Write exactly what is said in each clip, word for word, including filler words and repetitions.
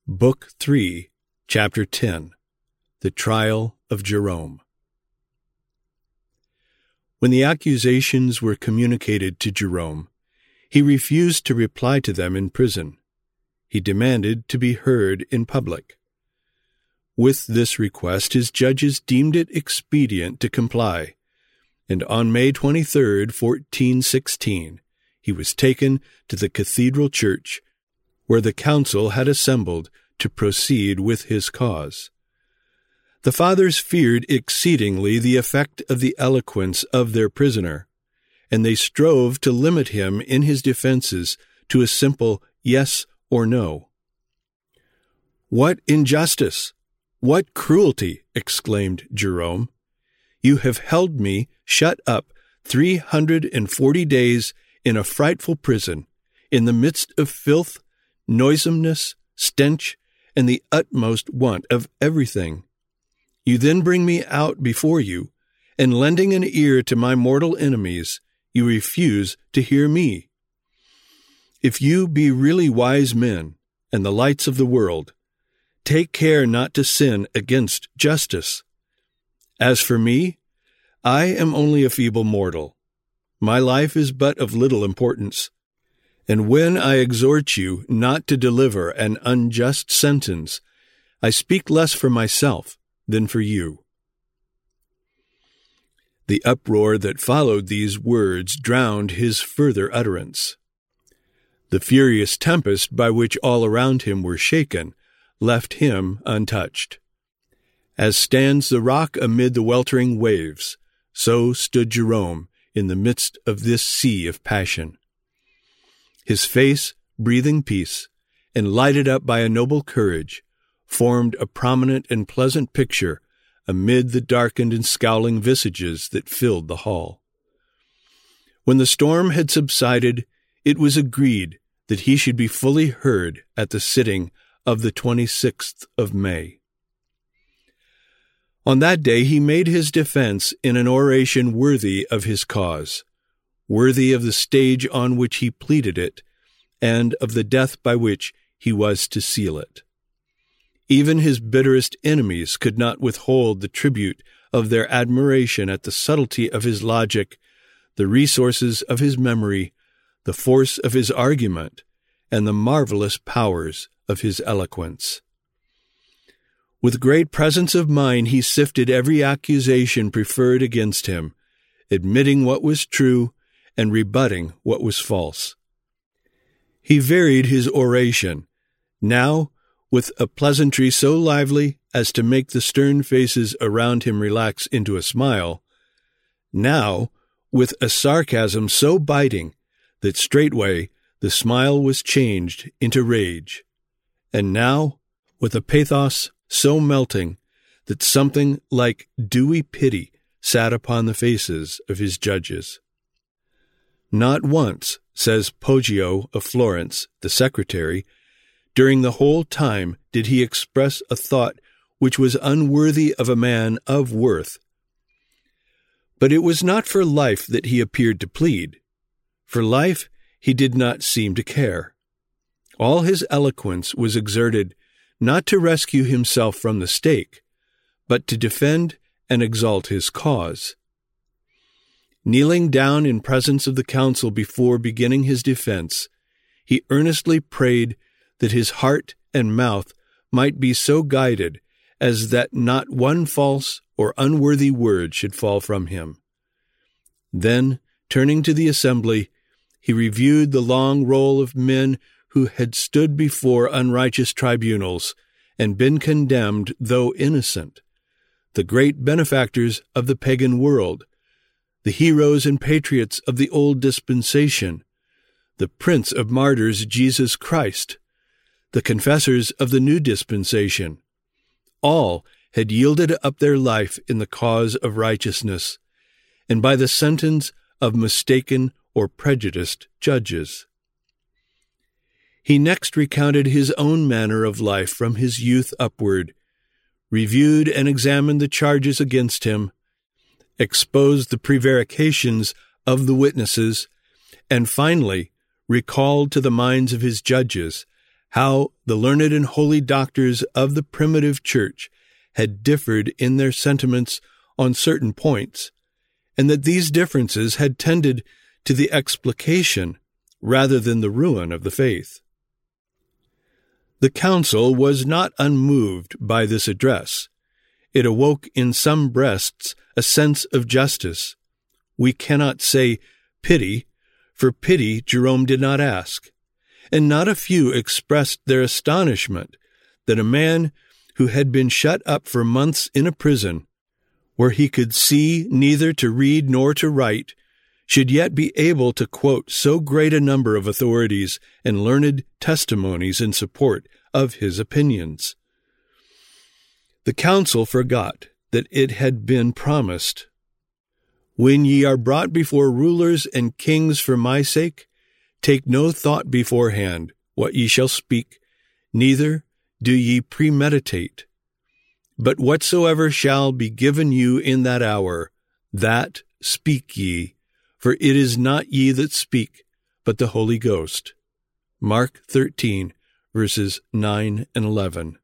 Book three, Chapter ten. The Trial of Jerome. When the accusations were communicated to Jerome, he refused to reply to them in prison. He demanded to be heard in public. With this request, his judges deemed it expedient to comply, and on May twenty-third, fourteen sixteen, he was taken to the cathedral church, where the council had assembled to proceed with his cause. The fathers feared exceedingly the effect of the eloquence of their prisoner, and they strove to limit him in his defenses to a simple yes or no. "What injustice! What cruelty!" exclaimed Jerome. "You have held me shut up three hundred and forty days in a frightful prison, in the midst of filth, noisomeness, stench, and the utmost want of everything. You then bring me out before you, and lending an ear to my mortal enemies, you refuse to hear me. If you be really wise men, and the lights of the world, take care not to sin against justice. As for me, I am only a feeble mortal. My life is but of little importance. And when I exhort you not to deliver an unjust sentence, I speak less for myself than for you." The uproar that followed these words drowned his further utterance. The furious tempest by which all around him were shaken left him untouched. As stands the rock amid the weltering waves, so stood Jerome in the midst of this sea of passion. His face, breathing peace, and lighted up by a noble courage, formed a prominent and pleasant picture amid the darkened and scowling visages that filled the hall. When the storm had subsided, it was agreed that he should be fully heard at the sitting of the twenty-sixth of May. On that day he made his defense in an oration worthy of his cause, worthy of the stage on which he pleaded it, and of the death by which he was to seal it. Even his bitterest enemies could not withhold the tribute of their admiration at the subtlety of his logic, the resources of his memory, the force of his argument, and the marvelous powers of his eloquence. With great presence of mind he sifted every accusation preferred against him, admitting what was true and rebutting what was false. He varied his oration, now with a pleasantry so lively as to make the stern faces around him relax into a smile, now with a sarcasm so biting that straightway the smile was changed into rage, and now with a pathos so melting that something like dewy pity sat upon the faces of his judges. Not once, says Poggio of Florence, the secretary, during the whole time did he express a thought which was unworthy of a man of worth. But it was not for life that he appeared to plead. For life he did not seem to care. All his eloquence was exerted not to rescue himself from the stake, but to defend and exalt his cause. Kneeling down in presence of the council before beginning his defense, he earnestly prayed that his heart and mouth might be so guided as that not one false or unworthy word should fall from him. Then, turning to the assembly, he reviewed the long roll of men who had stood before unrighteous tribunals and been condemned, though innocent, the great benefactors of the pagan world, the heroes and patriots of the old dispensation, the Prince of Martyrs, Jesus Christ, the confessors of the new dispensation. All had yielded up their life in the cause of righteousness, and by the sentence of mistaken or prejudiced judges. He next recounted his own manner of life from his youth upward, reviewed and examined the charges against him, exposed the prevarications of the witnesses, and finally recalled to the minds of his judges how the learned and holy doctors of the primitive church had differed in their sentiments on certain points, and that these differences had tended to the explication rather than the ruin of the faith. The council was not unmoved by this address. It awoke in some breasts a sense of justice. We cannot say pity, for pity Jerome did not ask, and not a few expressed their astonishment that a man who had been shut up for months in a prison, where he could see neither to read nor to write, should yet be able to quote so great a number of authorities and learned testimonies in support of his opinions. The council forgot that it had been promised, "When ye are brought before rulers and kings for my sake, take no thought beforehand what ye shall speak, neither do ye premeditate. But whatsoever shall be given you in that hour, that speak ye, for it is not ye that speak, but the Holy Ghost." Mark thirteen, verses nine and eleven.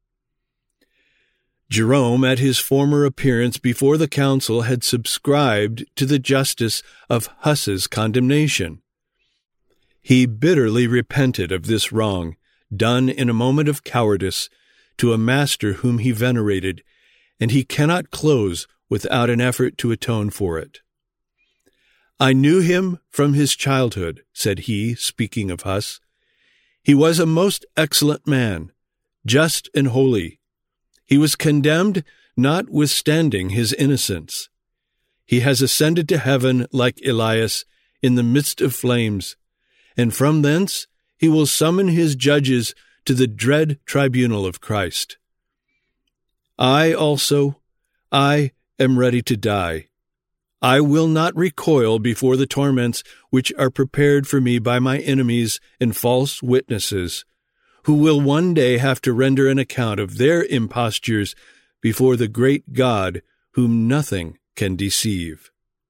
Jerome, at his former appearance before the council, had subscribed to the justice of Huss's condemnation. He bitterly repented of this wrong, done in a moment of cowardice to a master whom he venerated, and he cannot close without an effort to atone for it. "I knew him from his childhood," said he, speaking of Huss. "He was a most excellent man, just and holy. He was condemned notwithstanding his innocence. He has ascended to heaven like Elias in the midst of flames, and from thence he will summon his judges to the dread tribunal of Christ. I also, I am ready to die. I will not recoil before the torments which are prepared for me by my enemies and false witnesses, who will one day have to render an account of their impostures before the great God whom nothing can deceive."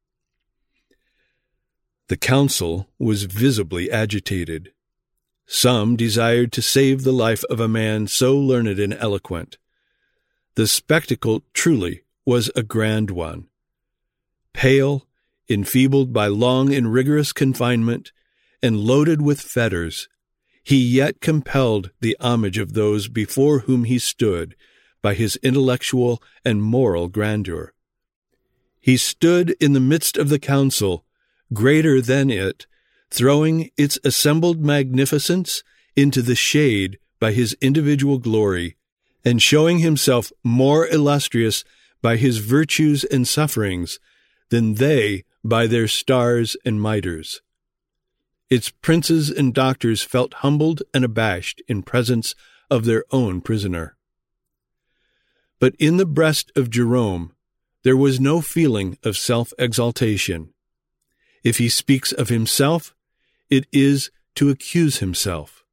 The council was visibly agitated. Some desired to save the life of a man so learned and eloquent. The spectacle truly was a grand one. Pale, enfeebled by long and rigorous confinement, and loaded with fetters, he yet compelled the homage of those before whom he stood by his intellectual and moral grandeur. He stood in the midst of the council, greater than it, throwing its assembled magnificence into the shade by his individual glory, and showing himself more illustrious by his virtues and sufferings than they by their stars and mitres. Its princes and doctors felt humbled and abashed in presence of their own prisoner. But in the breast of Jerome there was no feeling of self-exaltation. If he speaks of himself, it is to accuse himself.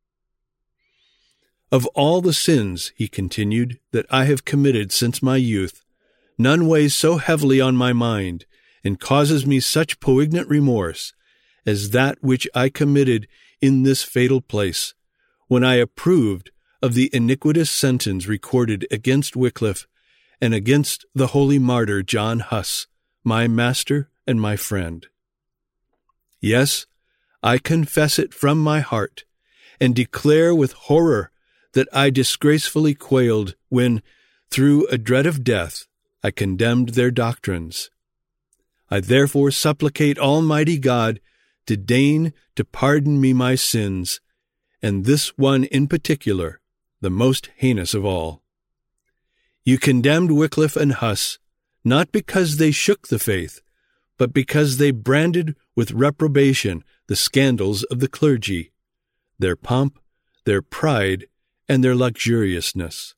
"Of all the sins," he continued, "that I have committed since my youth, none weighs so heavily on my mind and causes me such poignant remorse as that which I committed in this fatal place, when I approved of the iniquitous sentence recorded against Wycliffe and against the holy martyr John Huss, my master and my friend. Yes, I confess it from my heart, and declare with horror that I disgracefully quailed when, through a dread of death, I condemned their doctrines. I therefore supplicate Almighty God to deign to pardon me my sins, and this one in particular, the most heinous of all. You condemned Wycliffe and Huss, not because they shook the faith, but because they branded with reprobation the scandals of the clergy, their pomp, their pride, and their luxuriousness.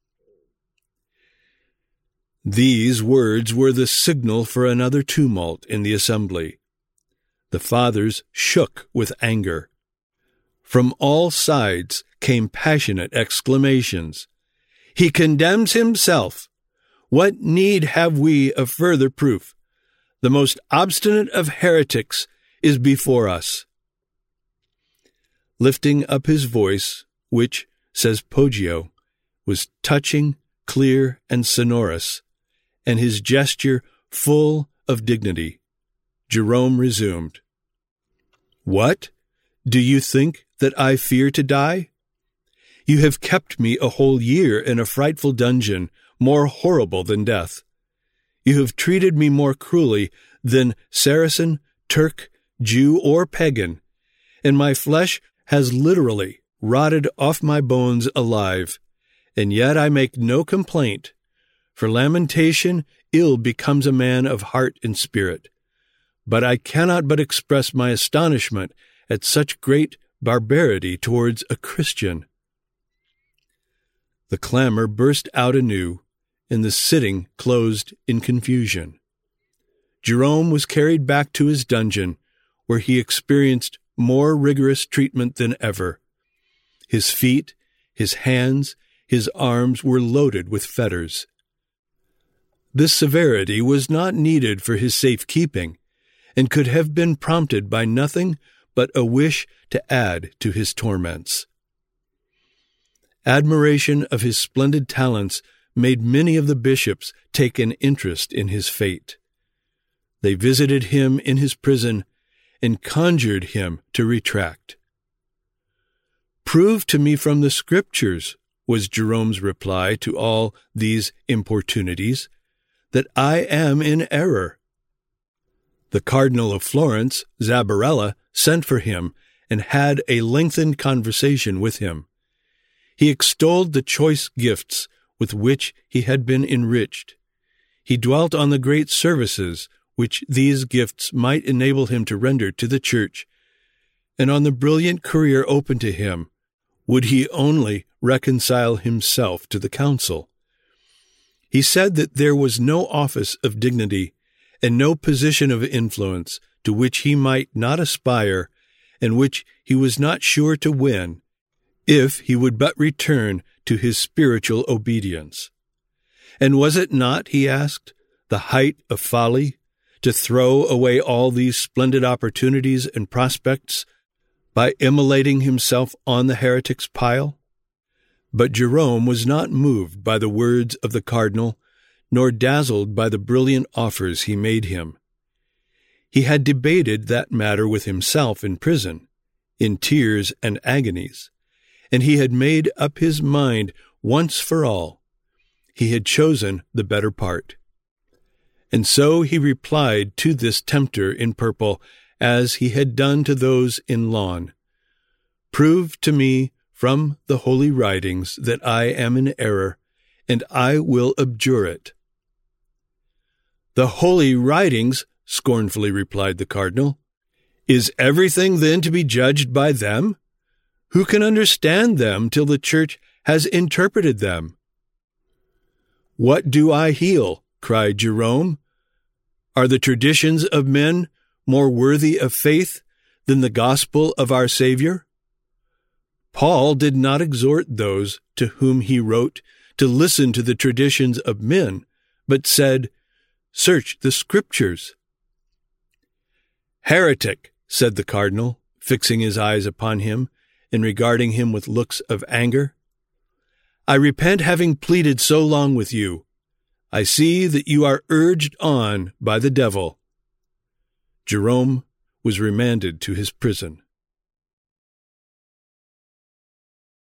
These words were the signal for another tumult in the assembly. The fathers shook with anger. From all sides came passionate exclamations. "He condemns himself! What need have we of further proof? The most obstinate of heretics is before us." Lifting up his voice, which, says Poggio, was touching, clear, and sonorous, and his gesture full of dignity. Jerome resumed, "What? Do you think that I fear to die? You have kept me a whole year in a frightful dungeon, more horrible than death. You have treated me more cruelly than Saracen, Turk, Jew, or pagan, and my flesh has literally rotted off my bones alive, and yet I make no complaint, for lamentation ill becomes a man of heart and spirit. But I cannot but express my astonishment at such great barbarity towards a Christian." The clamor burst out anew, and the sitting closed in confusion. Jerome was carried back to his dungeon, where he experienced more rigorous treatment than ever. His feet, his hands, his arms were loaded with fetters. This severity was not needed for his safekeeping, and could have been prompted by nothing but a wish to add to his torments. Admiration of his splendid talents made many of the bishops take an interest in his fate. They visited him in his prison and conjured him to retract. "Prove to me from the Scriptures," was Jerome's reply to all these importunities, "that I am in error." The Cardinal of Florence, Zabarella, sent for him and had a lengthened conversation with him. He extolled the choice gifts with which he had been enriched. He dwelt on the great services which these gifts might enable him to render to the Church, and on the brilliant career open to him, would he only reconcile himself to the council. He said that there was no office of dignity and no position of influence to which he might not aspire and which he was not sure to win, if he would but return to his spiritual obedience. And was it not, he asked, the height of folly to throw away all these splendid opportunities and prospects by immolating himself on the heretic's pile? But Jerome was not moved by the words of the cardinal, nor dazzled by the brilliant offers he made him. He had debated that matter with himself in prison, in tears and agonies, and he had made up his mind once for all. He had chosen the better part. And so he replied to this tempter in purple, as he had done to those in lawn, "Prove to me from the holy writings that I am in error, and I will abjure it." "The holy writings," scornfully replied the cardinal, "is everything then to be judged by them? Who can understand them till the Church has interpreted them?" "What do I heal?" cried Jerome. "Are the traditions of men more worthy of faith than the gospel of our Savior? Paul did not exhort those to whom he wrote to listen to the traditions of men, but said, 'Search the Scriptures.'" "Heretic," said the cardinal, fixing his eyes upon him and regarding him with looks of anger, "I repent having pleaded so long with you. I see that you are urged on by the devil." Jerome was remanded to his prison.